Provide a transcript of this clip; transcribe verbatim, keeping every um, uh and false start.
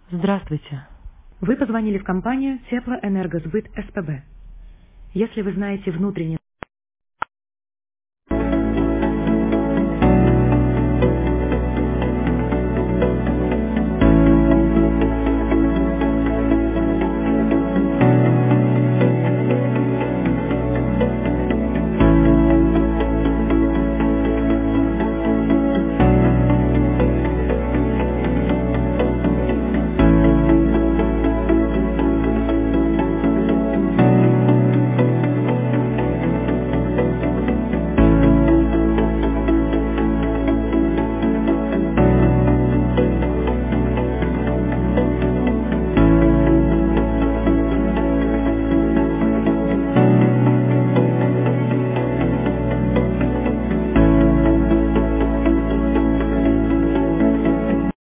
Здравствуйте. Вы позвонили в компанию Теплоэнергосбыт СПБ. Если вы знаете внутренние